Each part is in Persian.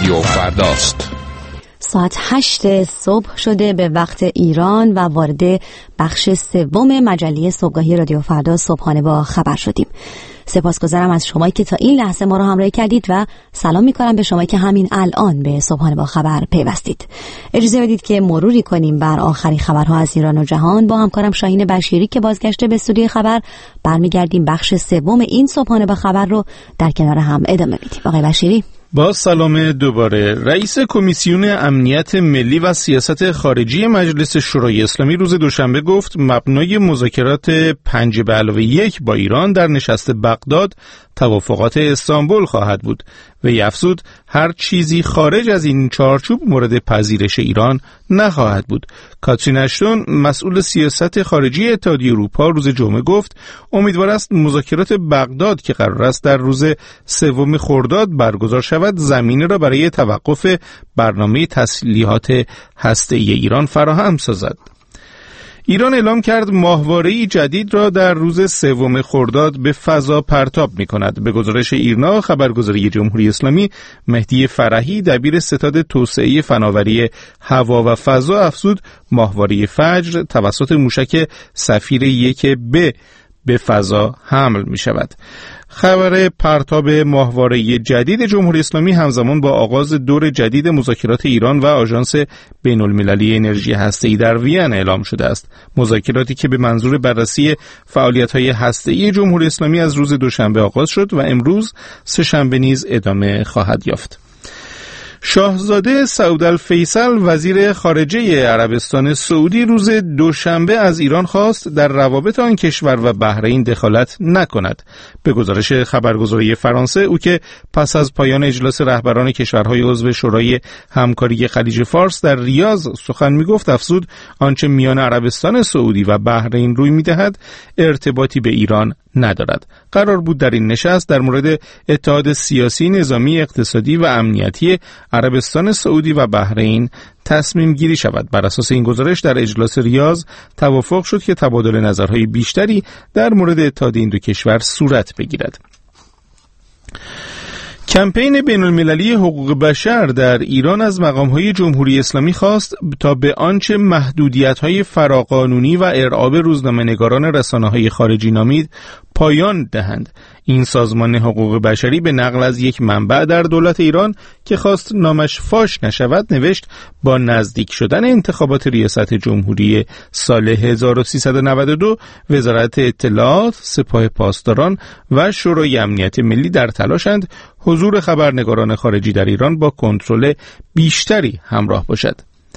رادیو فرداست. ساعت 8 صبح شده به وقت ایران و وارد بخش سوم مجله صبحگاهی رادیو فردا صبحانه با خبر شدیم. سپاسگزارم از شمایی که تا این لحظه ما رو همراهی کردید و سلام می‌کنم به شمایی که همین الان به صبحانه با خبر پیوستید. اجازه بدید که مروری کنیم بر آخرین خبرها از ایران و جهان با همکارم شاهین بشیری که بازگشته به استودیوی خبر. برمیگردیم بخش سوم این صبحانه با خبر رو در کنار هم ادامه میدیم. آقای بشیری، با سلام دوباره. رئیس کمیسیون امنیت ملی و سیاست خارجی مجلس شورای اسلامی روز دوشنبه گفت مبنای مذاکرات 5+1 با ایران در نشست بغداد توافقات استانبول خواهد بود و افزود هر چیزی خارج از این چارچوب مورد پذیرش ایران نخواهد بود. کاترین اشتون مسئول سیاست خارجی اتحادیه اروپا روز جمعه گفت امیدوار است مذاکرات بغداد که قرار است در روز 3 خرداد برگزار شود زمینه را برای توقف برنامه تسلیحات هسته‌ای ایران فراهم سازد. ایران اعلام کرد ماهواره‌ای جدید را در روز 3 خرداد به فضا پرتاب می‌کند. به گزارش ایرنا خبرگزاری جمهوری اسلامی، مهدی فرحی دبیر ستاد توسعه فناوری هوا و فضا افزود ماهواره فجر توسط موشک سفیر 1B به فضا حمل می‌شود. خبر پرتاب ماهواره جدید جمهوری اسلامی همزمان با آغاز دور جدید مذاکرات ایران و آژانس بین‌المللی انرژی هسته‌ای در وین اعلام شده است. مذاکراتی که به منظور بررسی فعالیت‌های هسته‌ای جمهوری اسلامی از روز دوشنبه آغاز شد و امروز سه‌شنبه نیز ادامه خواهد یافت. شاهزاده سعود الفیصل وزیر خارجه عربستان سعودی روز دوشنبه از ایران خواست در روابط آن کشور و بحرین دخالت نکند. به گزارش خبرگزاری فرانسه او که پس از پایان اجلاس رهبران کشورهای عضو شورای همکاری خلیج فارس در ریاض سخن میگفت افزود آنچه میان عربستان سعودی و بحرین روی میدهد ارتباطی به ایران ندارد. قرار بود در این نشست در مورد اتحاد سیاسی، نظامی، اقتصادی و امنیتی عربستان سعودی و بحرین تصمیم گیری شود. بر اساس این گزارش در اجلاس ریاض توافق شد که تبادل نظرهای بیشتری در مورد اتحاد این دو کشور صورت بگیرد. کمپین بین‌المللی حقوق بشر در ایران از مقام‌های جمهوری اسلامی خواست تا به آنچه محدودیت‌های فراقانونی و ارعاب روزنامه‌نگاران رسانه‌های خارجی نامید پایان دهند. این سازمان حقوق بشری به نقل از یک منبع در دولت ایران که خواست نامش فاش نشود نوشت با نزدیک شدن انتخابات ریاست جمهوری سال 1392 وزارت اطلاعات، سپاه پاسداران و شورای امنیت ملی در تلاشند حضور خبرنگاران خارجی در ایران با کنترل بیشتری همراه باشد.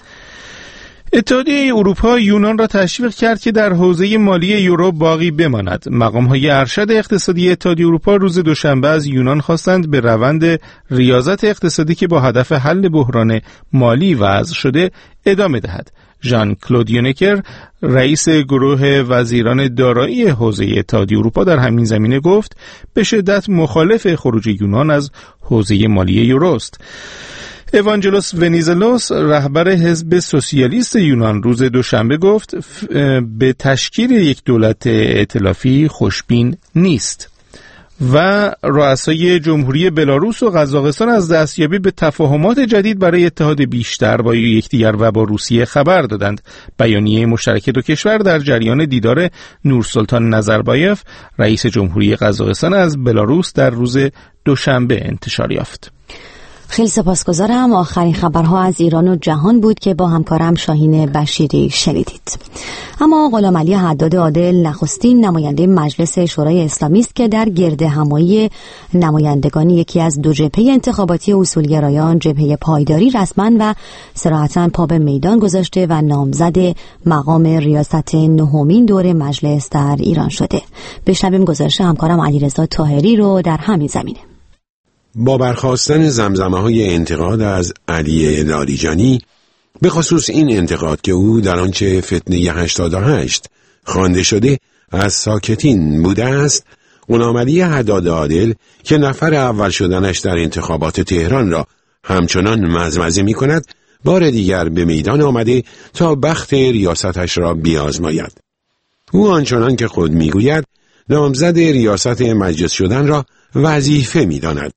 اتحادیه اروپا یونان را تشویق کرد که در حوزه مالی یورو باقی بماند. مقام‌های ارشد اقتصادی اتحادیه اروپا روز دوشنبه از یونان خواستند به روند ریاضت اقتصادی که با هدف حل بحران مالی وضع شده ادامه دهد. ژان کلود یونکر رئیس گروه وزیران دارایی حوزه اتحادیه اروپا در همین زمینه گفت به شدت مخالف خروج یونان از حوزه مالی یورو است. اوانجلوس ونیزلوس رهبر حزب سوسیالیست یونان روز دوشنبه گفت به تشکیل یک دولت ائتلافی خوشبین نیست و رؤسای جمهوری بلاروس و قزاقستان از دستیابی به تفاهمات جدید برای اتحاد بیشتر با یکدیگر و با روسیه خبر دادند. بیانیه مشترک دو کشور در جریان دیدار نورسلطان نظربایف رئیس جمهوری قزاقستان از بلاروس در روز دوشنبه انتشار یافت. خیلی سپاسگزارم. آخرین خبرها از ایران و جهان بود که با همکارم شاهین بشیری شنیدید. اما غلامعلی حداد عادل نخستین نماینده مجلس شورای اسلامی است که در گردهمایی نمایندگان یکی از دو جبهه انتخاباتی اصولگرایان، جبهه پایداری، رسما و صراحتاً پا به میدان گذاشته و نامزد مقام ریاست نهمین دور مجلس در ایران شده. بشنویم گزارش همکارم علیرضا طاهری رو در همین زمینه. با برخاستن زمزمه‌های انتقاد از علی لاریجانی به خصوص این انتقاد که او در آنچه فتنه 88 خوانده شده از ساکتین بوده است، غلامعلی حداد عادل که نفر اول شدنش در انتخابات تهران را همچنان مزمزه می کند، بار دیگر به میدان آمده تا بخت ریاستش را بیازماید. او آنچنان که خود میگوید نامزد ریاست مجلس شدن را وظیفه می‌داند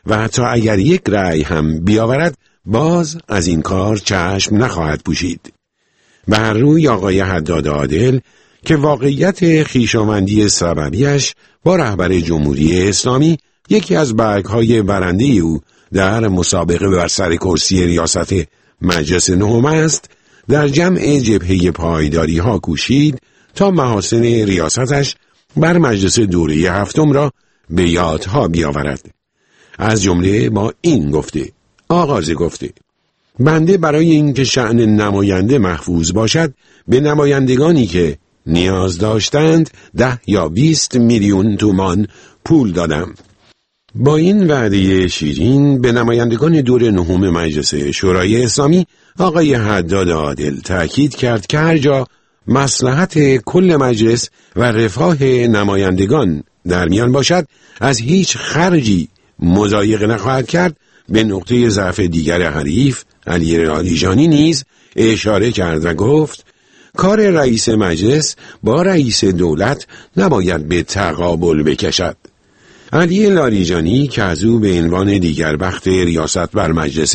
و حتی اگر یک رأی هم بیاورد باز از این کار چشم نخواهد پوشید. به هر روی آقای حداد عادل که واقعیت خویشاوندی سببیش با رهبر جمهوری اسلامی یکی از برگ‌های برنده او در مسابقه بر سر کرسی ریاست مجلس نهم است، در جمع جبهه پایداری ها کوشید تا محاسن ریاستش بر مجلس دوره هفتم را به یادها بیاورد. از جمله با این گفته: آغاز گفته: بنده برای اینکه شأن نماینده محفوظ باشد به نمایندگانی که نیاز داشتند 10 یا 20 میلیون تومان پول دادم. با این وعده شیرین به نمایندگان دور نهم مجلس شورای اسلامی آقای حداد عادل تأکید کرد که هر جا مصلحت کل مجلس و رفاه نمایندگان در میان باشد از هیچ خرجی مضایقه نخواهد کرد. به نقطه ضعف دیگر حریف علی لاریجانی نیز اشاره کرد و گفت کار رئیس مجلس با رئیس دولت نباید به تقابل بکشد. علی لاریجانی که از او به عنوان دیگر بخت ریاست بر مجلس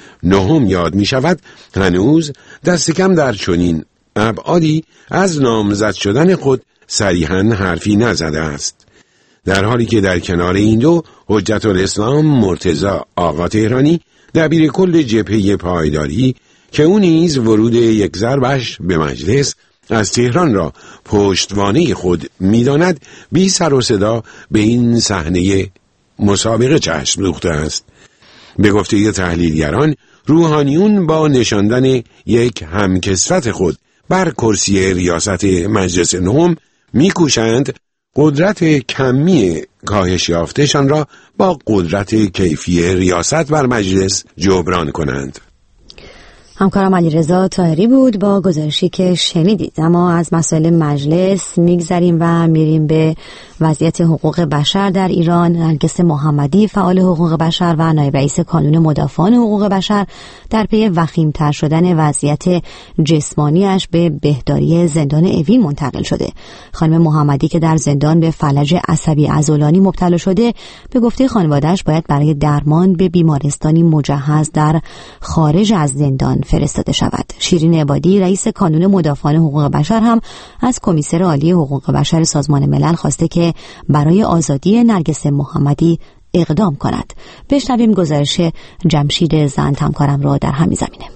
نهم یاد می شود هنوز دست کم در چنین ابعادی از نامزد شدن خود صریحاً حرفی نزده است، در حالی که در کنار این دو حجت الاسلام مرتضی آقا تهرانی دبیر کل جبهه پایداری که او نیز ورود یک ضربش به مجلس از تهران را پشتوانه خود می‌داند بی سر و صدا به این صحنه مسابقه چشم دوخته است. به گفته تحلیلگران روحانیون با نشاندن یک همکسوت خود بر کرسی ریاست مجلس نهم می‌کوشند قدرت کمی کاهش یافته‌شان را با قدرت کیفی ریاست بر مجلس جبران کنند. همکارم علیرضا طاهری بود با گزارشی که شنیدید. اما از مسائل مجلس میگذریم و میریم به وضعیت حقوق بشر در ایران. نرگس محمدی فعال حقوق بشر و نایب رئیس کانون مدافعان حقوق بشر در پی وخیم‌تر شدن وضعیت جسمانیش به بهداری زندان اوین منتقل شده. خانم محمدی که در زندان به فلج عصبی عضلانی مبتلا شده، به گفته خانواده‌اش باید برای درمان به بیمارستانی مجهز در خارج از زندان فرستاده شود. شیرین عبادی رئیس کانون مدافعان حقوق بشر هم از کمیسر عالی حقوق بشر سازمان ملل خواسته که برای آزادی نرگس محمدی اقدام کند. بشنویم گزارش جمشید زند همکارم را در همین زمینه.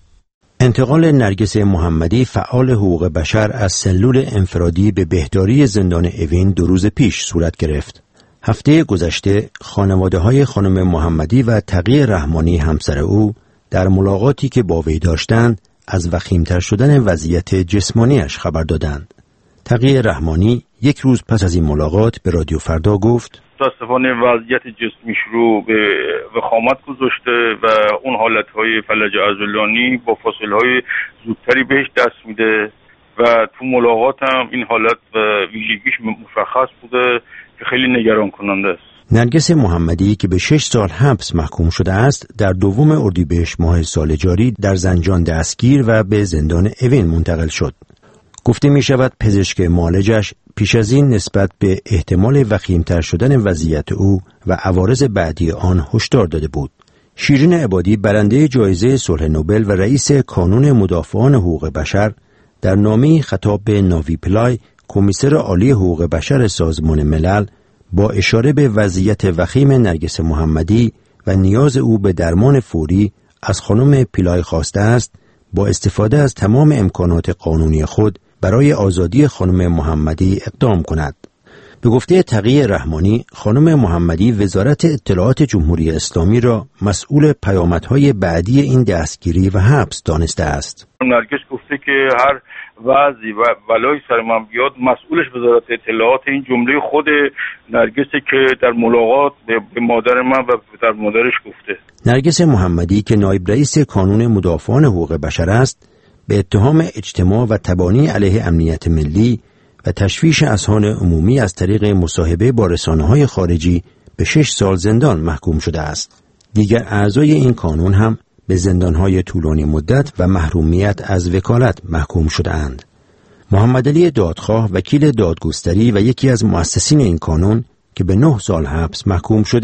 انتقال نرگس محمدی فعال حقوق بشر از سلول انفرادی به بهداری زندان اوین 2 روز پیش صورت گرفت. هفته گذشته خانواده‌های خانم محمدی و تقی رحمانی همسر او در ملاقاتی که با وی داشتند از وخیم‌تر شدن وضعیت جسمانیش خبر دادند. تقی رحمانی 1 روز پس از این ملاقات به رادیو فردا گفت متاسفانه وضعیت جسمیش رو به وخامت گذاشته و اون حالتهای فلج عضلانی با فاصله‌های زودتری بهش دست میده و تو ملاقات هم این حالت و ویژگیش مشخص بوده که خیلی نگران کننده است. نرگس محمدی که به 6 سال حبس محکوم شده است، در 2 اردیبهشت ماه سال جاری در زنجان دستگیر و به زندان اوین منتقل شد. گفته می شود پزشک معالجش پیش از این نسبت به احتمال وخیم‌تر شدن وضعیت او و عوارض بعدی آن هشدار داده بود. شیرین عبادی برنده جایزه صلح نوبل و رئیس کانون مدافعان حقوق بشر در نامه‌ای خطاب به ناوی پلای کمیسر عالی حقوق بشر سازمان ملل با اشاره به وضعیت وخیم نرگس محمدی و نیاز او به درمان فوری از خانم پیلای خواسته است با استفاده از تمام امکانات قانونی خود برای آزادی خانم محمدی اقدام کند. به گفته تقی رحمانی، خانم محمدی وزارت اطلاعات جمهوری اسلامی را مسئول پیامدهای بعدی این دستگیری و حبس دانسته است. نرگس گفته که هر وضعی و بلایی سر من بیاد مسئولش وزارت اطلاعات. این جمله خود نرگسه که در ملاقات به مادر من و در مادرش گفته. نرگس محمدی که نایب رئیس کانون مدافعان حقوق بشر است، به اتهام اجتماع و تبانی علیه امنیت ملی و تشویش اذهان عمومی از طریق مصاحبه با رسانه‌های خارجی به 6 سال زندان محکوم شده است. دیگر اعضای این کانون هم به زندان‌های طولانی مدت و محرومیت از وکالت محکوم شده‌اند. محمد علی دادخواه وکیل دادگستری و یکی از مؤسسین این کانون که به 9 سال حبس محکوم شده،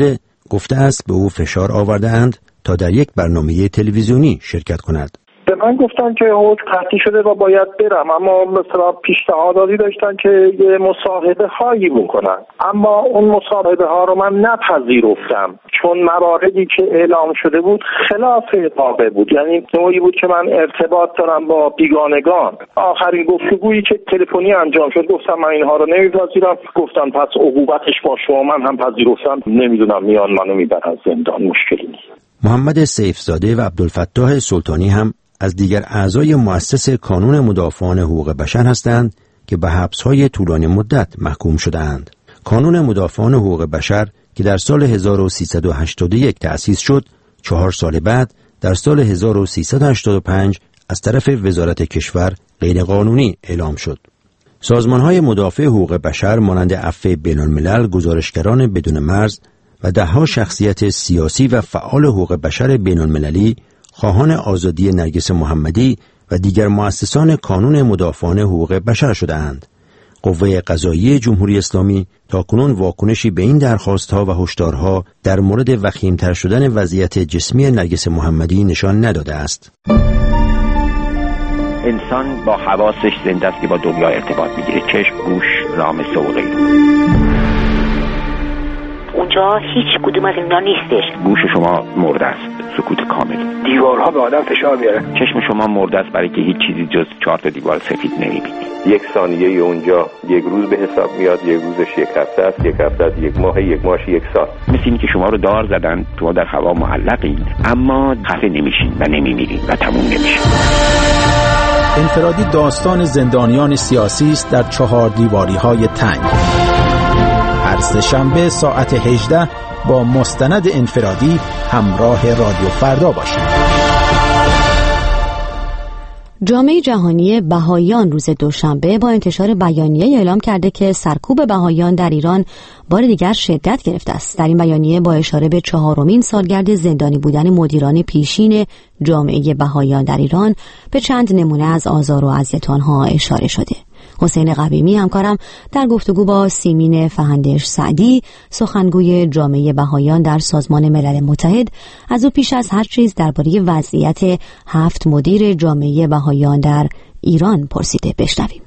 گفته است به او فشار آورده‌اند تا در یک برنامه تلویزیونی شرکت کند. به من گفتن که حکم قطعی شده و باید برم، اما مثلا پیشنهادی داشتن که یه مصاحبه هایی بکنن، اما اون مصاحبه ها رو من نپذیرفتم چون مواردی که اعلام شده بود خلاف واقع بود، یعنی نوعی بود که من ارتباط دارم با بیگانگان. آخرین گفتگویی که تلفنی انجام شد گفتم من اینها رو نمیپذیرم، گفتن پس عقوبتش با شما. من هم پذیرفتم، نمیدونم میان منو میبرن زندان، مشکلی نیست. محمد سیفزاده و عبدالفتاح سلطانی هم از دیگر اعضای مؤسس کانون مدافعان حقوق بشر هستند که به حبس‌های طولانی مدت محکوم شده‌اند. کانون مدافعان حقوق بشر که در سال 1381 تأسیس شد، 4 سال بعد در سال 1385 از طرف وزارت کشور غیرقانونی اعلام شد. سازمان‌های مدافع حقوق بشر مانند عفو بین‌الملل، گزارشگران بدون مرز و ده‌ها شخصیت سیاسی و فعال حقوق بشر بین‌المللی خواهان آزادی نرگس محمدی و دیگر مؤسسان کانون مدافعان حقوق بشر شده‌اند. قوه قضاییه جمهوری اسلامی تاکنون واکنشی به این درخواست‌ها و هشدارها در مورد وخیم‌تر شدن وضعیت جسمی نرگس محمدی نشان نداده است. انسان با حواسش زنده است که با دنیا ارتباط می‌گیره، چشم، گوش، لامس و غیره. اونجا هیچ کدوم از اینا نیستش. گوش شما مرده است، سکوت کامل. دیوارها به آدم فشار میاره. چشم شما مرده است برای که هیچ چیزی جز 4 تا دیوار سفید نمی‌بینید. یک ثانیه اونجا یک روز به حساب میاد، یک روزش یک هفته است، یک هفته است یک ماه، یک ماهش یک سال. مثل این که شما رو دار زدن، شما در هوا معلقین اما خفه نمیشین و نمیمیرین و تموم نمیشین. انفرادی داستان زندانیان سیاسی است در 4 دیواری‌های تنگ. هر سه‌شنبه ساعت 18 با مستند انفرادی همراه رادیو فردا باشید. جامعه جهانی بهائیان روز دوشنبه با انتشار بیانیه اعلام کرده که سرکوب بهائیان در ایران بار دیگر شدت گرفته است. در این بیانیه با اشاره به 4مین سالگرد زندانی بودن مدیران پیشین جامعه بهائیان در ایران به چند نمونه از آزار و اذیت آنها اشاره شده. حسین قویمی همکارم در گفتگو با سیمین فهندش سعدی، سخنگوی جامعه بهائیان در سازمان ملل متحد، از او پیش از هر چیز درباره وضعیت 7 مدیر جامعه بهائیان در ایران پرسیده. بشنویم.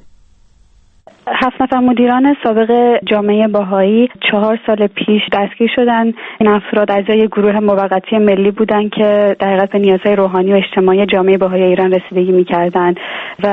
7 نفر مدیران سابق جامعه بهایی 4 سال پیش دستگیر شدن. این افراد اعضای گروه موقتی ملی بودند که در حقیقت به نیازهای روحانی و اجتماعی جامعه بهایی ایران رسیدگی می‌کردند و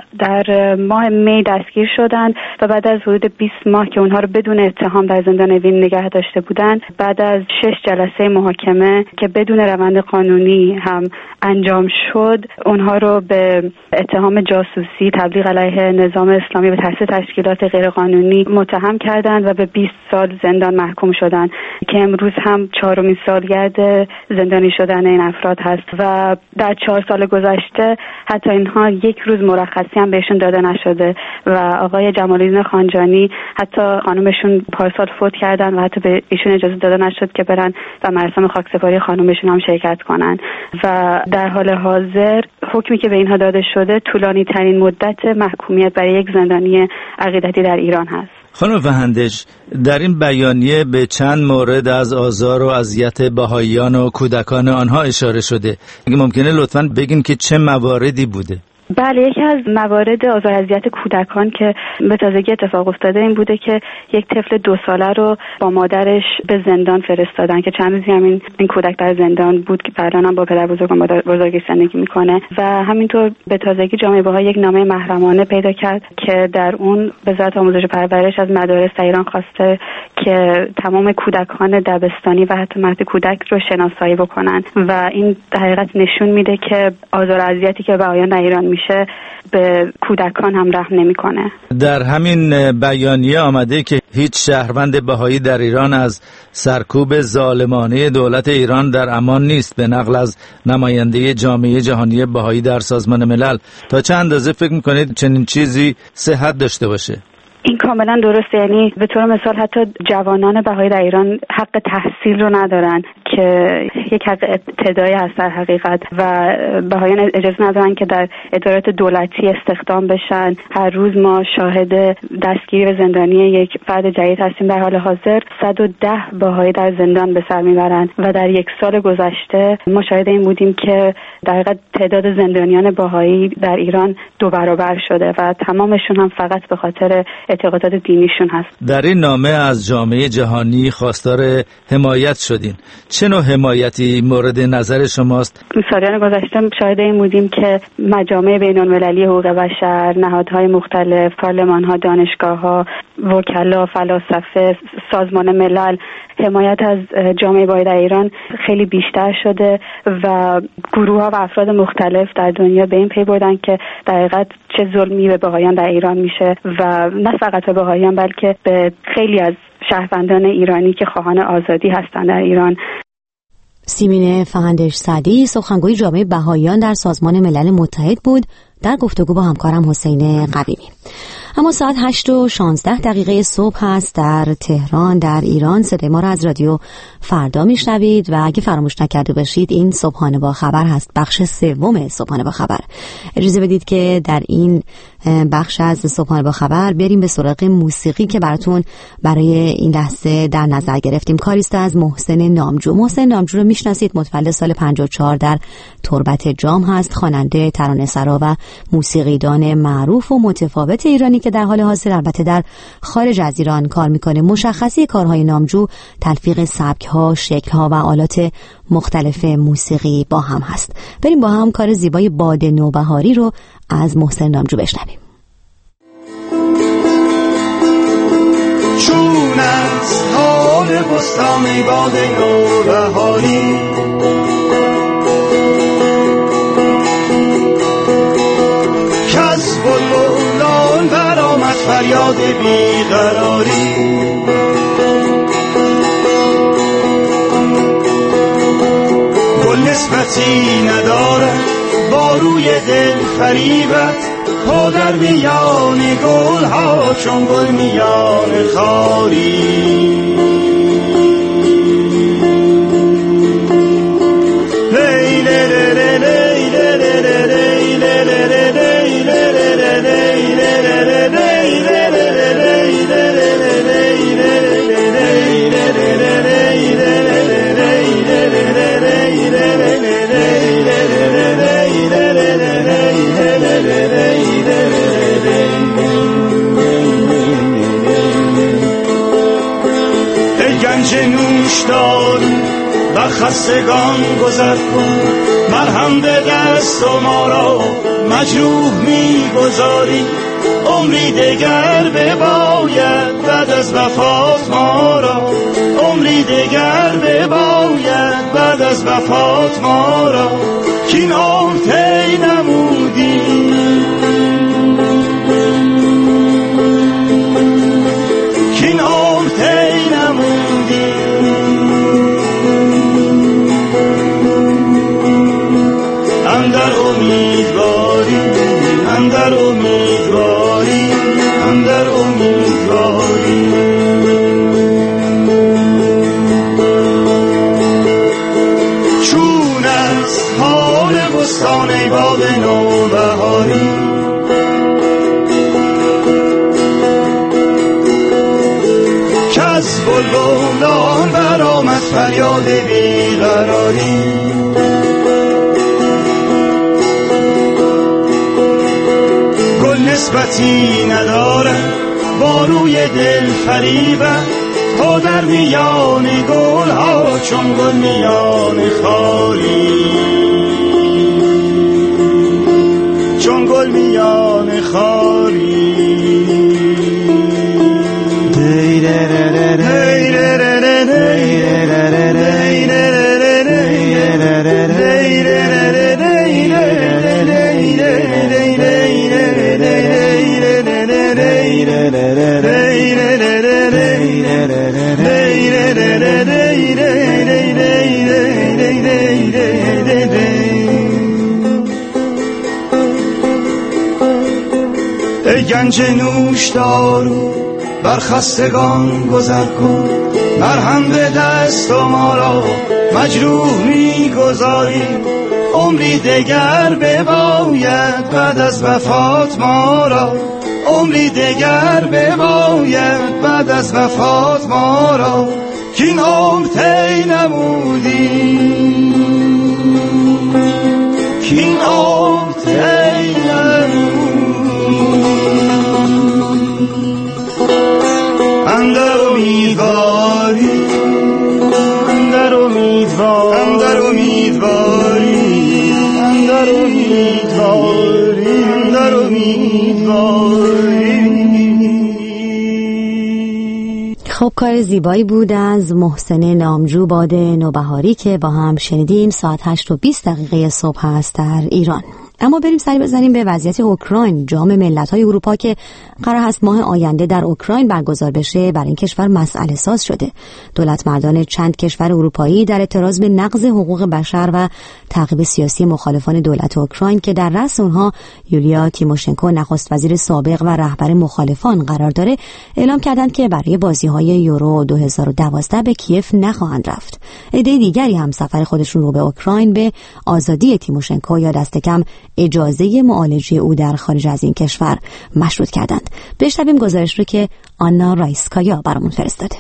در ماه می دستگیر شدند و بعد از حدود 20 ماه که اونها رو بدون اتهام در زندان اوین نگه داشته بودند، بعد از 6 جلسه محاکمه که بدون روند قانونی هم انجام شد، اونها رو به اتهام جاسوسی، تبلیغ علیه نظام اسلامی و تأسیس تشکیلات غیرقانونی متهم کردند و به 20 سال زندان محکوم شدند که امروز هم 4مین سالگرد زندانی شدن این افراد هست و در 4 سال گذشته حتی اینها یک روز مرخصی هم بهشون داده نشده و آقای جمال‌الدین خانجانی حتی خانومشون پارسال فوت کردن و حتی به ایشون اجازه داده نشد که برن و مراسم خاکسپاری خانومشون هم شرکت کنن و در حال حاضر حکمی که به اینها داده شده طولانی ترین مدت محکومیت برای یک زندانی عقیدتی در ایران هست. خانم فهندش، در این بیانیه به چند مورد از آزار و اذیت بهائیان و کودکان آنها اشاره شده. اگه ممکنه لطفاً بگین که چه مواردی بوده؟ بله، یکی از موارد آزار اذیت کودکان که به تازگی اتفاق افتاده این بوده که یک طفل 2 ساله رو با مادرش به زندان فرستادن که چند روزی همین این کودک در زندان بود که بعداً هم با پدر بزرگ و مادر بزرگش زندگی میکنه و همینطور به تازگی جامعه بهایی یک نامه محرمانه پیدا کرد که در اون وزارت آموزش و پرورش از مدارس ایران خواسته که تمام کودکان دبستانی و حتی مهد کودک رو شناسایی بکنن و این در حقیقت نشون میده که آزار اذیتی که بهائیان در ایران میشه به کودکان هم رحم نمیکنه. در همین بیانیه آمده که هیچ شهروند بهایی در ایران از سرکوب ظالمانه دولت ایران در امان نیست، به نقل از نماینده جامعه جهانی بهایی در سازمان ملل. تا چه اندازه فکر میکنید چنین چیزی صحت داشته باشه؟ این کاملا درسته. یعنی به طور مثال حتی جوانان بهایی در ایران حق تحصیل رو ندارن که یک ابتدایی هست در حقیقت و بهاییان اجازه ندارن که در ادارات دولتی استخدام بشن. هر روز ما شاهد دستگیری و زندانی یک فرد جدید هستیم. در حال حاضر 110 بهایی در زندان به سر میبرن و در یک سال گذشته ما شاهد این بودیم که در حقیقت تعداد زندانیان بهایی در ایران 2 برابر شده و تمامشون هم فقط به خاطر اعتقادات دینیشون هست. در این نامه از جامعه جهانی خواستار حمایت شدین. چه نوع حمایتی مورد نظر شماست؟ سالیان گذشته شاهد این بودیم که مجامع بین‌المللی حقوق بشر، نهادهای مختلف، پارلمان‌ها، دانشگاه‌ها، وکلا، فلاسفه، سازمان ملل حمایت از جامعه بهایی در ایران خیلی بیشتر شده و گروه‌ها و افراد مختلف در دنیا به این پی بردن که در حقیقت چه ظلمی به بهاییان در ایران میشه و نه فقط به بهاییان بلکه به خیلی از شهروندان ایرانی که خواهان آزادی هستند در ایران. سیمین فهندش سعدی سخنگوی جامعه بهاییان در سازمان ملل متحد بود در گفتگو با همکارم حسین قویمی. اما ساعت 8:16 صبح هست در تهران در ایران. صدای ما را از رادیو فردا میشنوید و اگه فراموش نکرده باشید این صبحانه با خبر هست، بخش 3 صبحانه با خبر. اجازه بدید که در این بخش از صبحانه با خبر بریم به سراغ موسیقی که براتون برای این لحظه در نظر گرفتیم. کاریست از محسن نامجو. محسن نامجو رو میشناسید، متولد سال 54 در تربت جام هست، خواننده، ترانه‌سرا و موسیقیدان معروف و متفاوت ایرانی که در حال حاضر البته در خارج از ایران کار میکنه. مشخصی کارهای نامجو تلفیق سبک‌ها، شکل‌ها و آلات مختلف موسیقی با هم هست. بریم با هم کار زیبای باد نوبهاری رو از محسن نامجو بشنویم. چون از حال بستان باد نوبهاری کس بلبلان برآمد فریاد بیقراری گل نسبتی ندارد با روی دل فریبت پا در میان گل ها چون گل میان خاری بر خستگان گذر کن مرهم به دست و ما را مجروح می‌گذاری عمری دگر بباید بعد از وفات ما را عمری دگر بباید بعد از وفات ما را کین عمر طی نمودی کین عمر طی نمودی اندر امیدواری اندر امیدواری اندر امیدواری چون از حال بستان باد نوبهاری کس بلبلان برآمد فریاد بیقراری نسبتی ندارد با روی دل فریبت تا در میان گل ها چون گل میان خاری چون گل میان خاری ای گنج نوشدارو بر خستگان گذر کن مرهم به دست و ما را مجروح میگذاری عمری دگر بباید بعد از وفات ما را عمری دگر بباید بعد از وفات ما را که این عمر طی نمودی که این عمر طی اندر امیدواری اندر امیدواری اندر امیدواری اندر امیدواری اندر امیدواری. خب کار زیبایی بود از محسن نامجو، باد نوبهاری که با هم شنیدیم. ساعت 8:20 صبح هست در ایران. اما بریم سری بزنیم به وضعیت اوکراین. جام ملت‌های اروپا که قرار هست ماه آینده در اوکراین برگزار بشه، برای این کشور مسئله ساز شده. دولت مردان چند کشور اروپایی در اعتراض به نقض حقوق بشر و تعقیب سیاسی مخالفان دولت اوکراین که در رأس اونها یولیا تیموشنکو نخست وزیر سابق و رهبر مخالفان قرار داره، اعلام کردند که برای بازی‌های یورو 2012 به کیف نخواهند رفت. عده دیگری هم سفر خودشون رو به اوکراین به آزادی تیموشنکو یا دست کم اجازه معالجه او در خارج از این کشور مشروط کردند. بشنویم گزارش رو که آنا رایسکایا برامون فرستاده.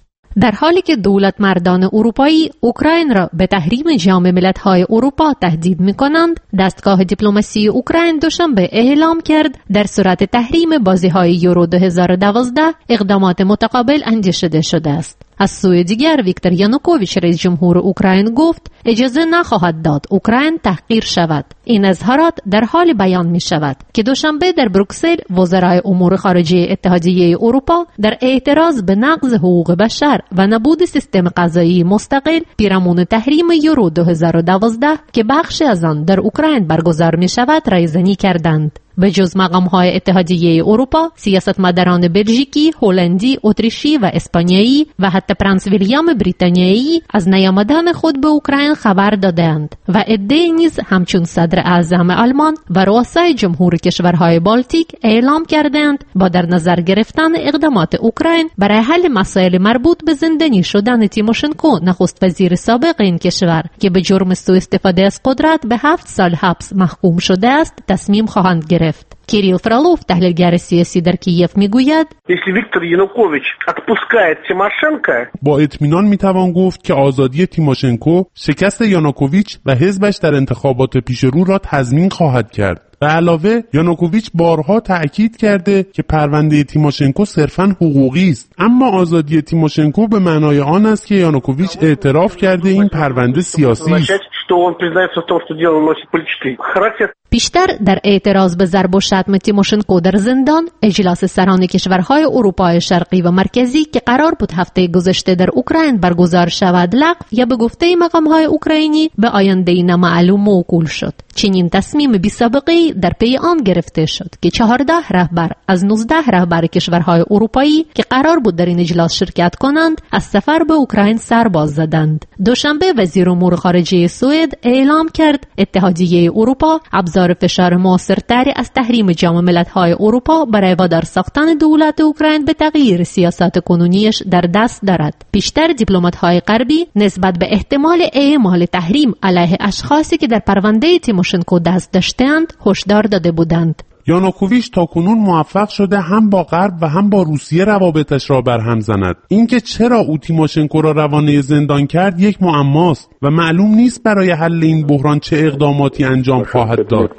در حالی که دولت مردان اروپایی اوکراین را به تحریم جام ملت‌های اروپا تهدید می‌کنند، دستگاه دیپلماسی اوکراین دوشنبه اعلام کرد در صورت تحریم بازی‌های یورو 2012 اقدامات متقابل انجام شده است. از سوی دیگر ویکتور یانوکوویچ رئیس جمهور اوکراین گفت اجازه نخواهد داد اوکراین تحقیر شود. این اظهارات در حال بیان می شود که دوشنبه در بروکسل وزرای امور خارجه اتحادیه اروپا در اعتراض به نقض حقوق بشر و نبود سیستم قضایی مستقل پیرامون تحریم یورو 2012 که بخشی از آن در اوکراین برگزار می شود رایزنی کردند. به جز مقام‌های اتحادیه اروپا، سیاستمداران بلژیکی، هلندی، اتریشی و اسپانیایی و حتی پرنس ویلیام بریتانیایی از نیامدن خود به اوکراین خبر دادند و عده‌ای نیز همچون صدر اعظم آلمان و رؤسای جمهور کشورهای بالتیک اعلام کردند با در نظر گرفتن اقدامات اوکراین برای حل مسائل مربوط به زندانی شدن تیموشنکو نخست وزیر سابق این کشور که به جرم سوء استفاده از قدرت به 7 سال حبس محکوم شده است تصمیم خواهند گرفت. کیریل فرالوف تحلیلگر سیاسی در کیف میگوید با اطمینان میتوان گفت که آزادی تیموشنکو شکست یانوکوویچ و حزبش در انتخابات پیش رو را تضمین خواهد کرد. به علاوه یانوکوویچ بارها تأکید کرده که پرونده تیموشنکو صرفاً حقوقی است، اما آزادی تیموشنکو به معنای آن است که یانوکوویچ اعتراف کرده این پرونده سیاسی است. پیشتر در اعتراض به ضرب و شتم تیموشنکو در زندان، اجلاس سران کشورهای اروپای شرقی و مرکزی که قرار بود هفته گذشته در اوکراین برگزار شود لغو یا به گفته مقام‌های اوکراینی به آینده نامعلوم موکول شد. چنین تصمیم بی‌سابقه‌ای در پی آن گرفته شد که 14 رهبر از 19 رهبر کشورهای اروپایی که قرار بود در این اجلاس شرکت کنند از سفر به اوکراین سر باز زدند. دوشنبه وزیر امور خارجه سوئد اعلام کرد اتحادیه اروپا ابزار فشار موثرتری از تحریم جام ملت‌های اروپا برای وادار ساختن دولت اوکراین به تغییر سیاست کنونیش در دست دارد. پیشتر دیپلمات‌های غربی نسبت به احتمال اعمال تحریم علیه اشخاصی که در پرونده تیموشنکو دست داشتند هشدار داده بودند. یانوکوویچ تاکنون موفق شده هم با غرب و هم با روسیه روابطش را برهم زند. اینکه چرا او تیموشنکو را روانه زندان کرد یک معماست و معلوم نیست برای حل این بحران چه اقداماتی انجام خواهد داد.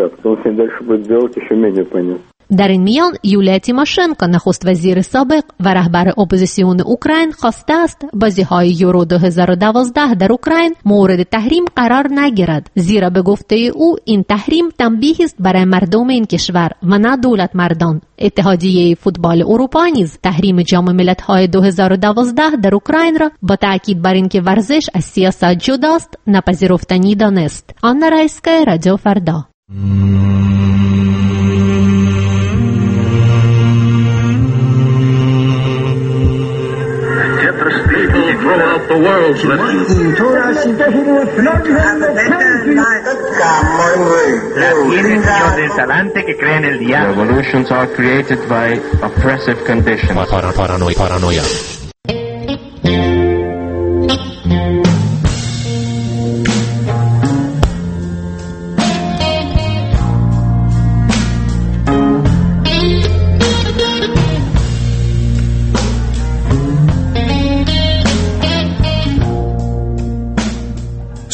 در این میان یولیا تیموشنکو نخست وزیر سابق و رهبر اپوزیسیون اوکراین خواسته است بازی‌های یورو 2012 در اوکراین مورد تحریم قرار نگیرد، زیرا به گفته او این تحریم تنبیهی است برای مردم این کشور و نه دولت مردان. اتحادیه فوتبال اروپا نیز تحریم جام ملت‌های 2012 در اوکراین را با تاکید بر اینکه ورزش از سیاست جداست نپذیرفتنی دانست. آنا رایسکایا، رادیو فردا. The world's Revolutions are created by oppressive conditions. Paranoia.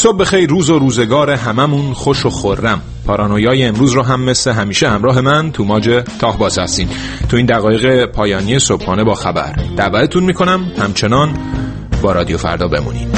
صبح بخیر، روز و روزگار هممون خوش و خرم. پارانویای امروز رو هم مثل همیشه همراه من توماج تاهباز هستین. تو این دقایق پایانی صبحانه با خبر دعوتتون میکنم همچنان با رادیو فردا بمونین.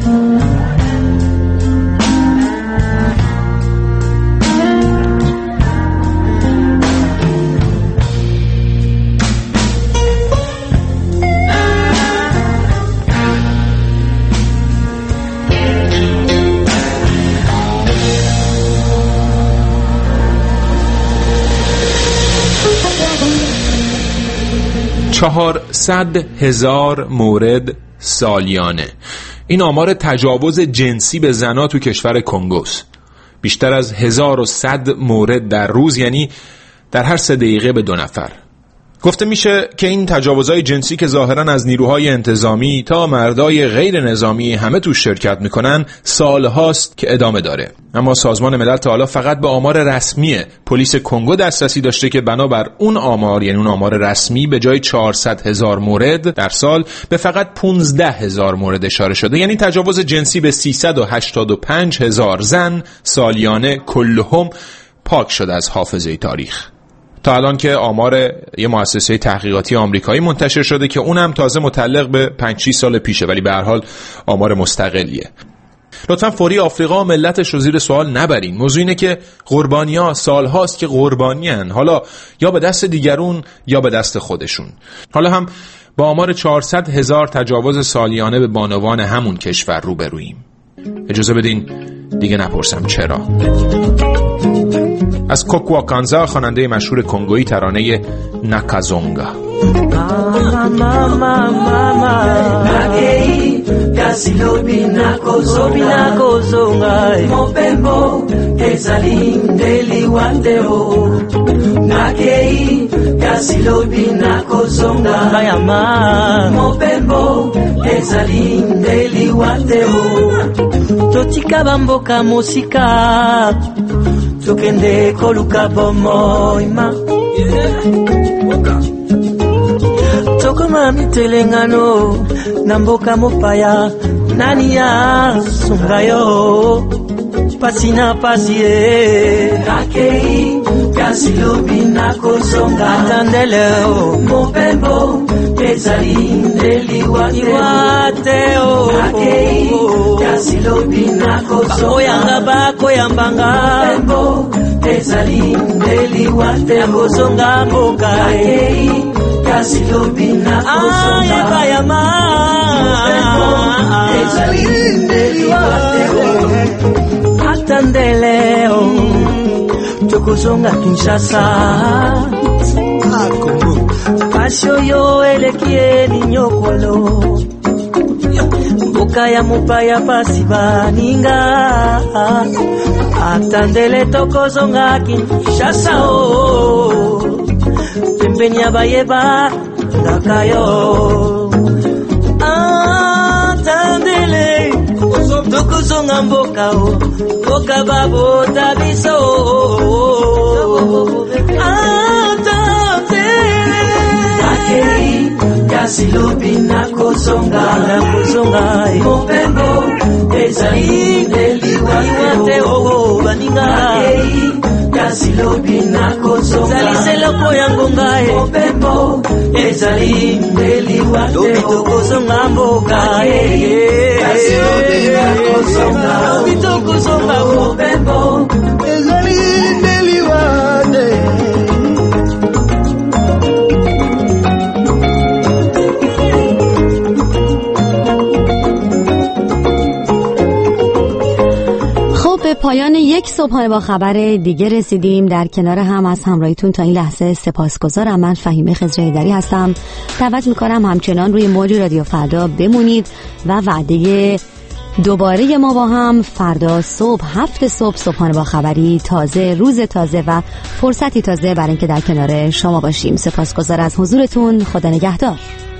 $400,000 مورد سالیانه. این آمار تجاوز جنسی به زنها تو کشور کنگوست. بیشتر از 1100 مورد در روز، یعنی در هر 3 دقیقه به 2 نفر. گفته میشه که این تجاوزهای جنسی که ظاهراً از نیروهای انتظامی تا مردای غیر نظامی همه توش شرکت میکنن سالهاست که ادامه داره. اما سازمان ملل تا حالا فقط به آمار رسمی پلیس کنگو دسترسی داشته که بنابر اون آمار، یعنی اون آمار رسمی، به جای 400,000 مورد در سال به فقط 15,000 مورد اشاره شده. یعنی تجاوز جنسی به 385,000 زن سالیانه کلهم پاک شده از حافظه تاریخ. تا الان که آمار یه مؤسسه تحقیقاتی آمریکایی منتشر شده که اونم تازه متعلق به 5-6 سال پیشه، ولی به هر حال آمار مستقلیه. لطفاً فوری آفریقا و ملتش رو زیر سوال نبرین. موضوع اینه که قربانی‌ها سالهاست که قربانی‌ان، حالا یا به دست دیگرون یا به دست خودشون. حالا هم با آمار 400,000 تجاوز سالیانه به بانوان همون کشور روبروییم. اجازه بدین دیگه نپرسم چرا. از کوکواکانزا، خواننده مشهور کنگویی، ترانه ناکازونگا. Totika bamboka musika tukende koluka bomoima tokoma mitelengano namboka mopaya nani ya sungayo pasina pasie akei kasilobi nakozonga tandeleo mopembo ezali ndeliwateo akei kasilobi nakozonga oyanga bako yambanga mopembo ezali ndeliwateo nakozonga mboka akei kasilobi nakozonga ayama mopembo ezali ndeliwateo atandeleo tokozonga Kinshasa pasio yo elekieni nyokolo mboka ya mopaya pasi baninga atandele tokozonga Kinshasa pembeni ya bayeba ndakayo atandele tokozonga mboka mboka babota biso akei kasilobi nakozonga mopembo ezali ndeliwate baninga akei kasilobi nakozonga ezali seloko ya ngonga mopembo ezali ndeliwate tokozonga mboka kasilobi nakozonga tokozonga mopembo ezali ndeliwate. پایان یک صبحانه با خبر دیگه رسیدیم. در کنار هم از همراهیتون تا این لحظه سپاسگزارم. من فهیمه خضره‌ایدری هستم. دعوت میکنم همچنان روی موج رادیو فردا بمونید و وعده دوباره ما با هم فردا صبح 7 صبح صبحانه با خبری تازه، روز تازه و فرصتی تازه برای اینکه در کنار شما باشیم. سپاسگزار از حضورتون. خدا نگهدار.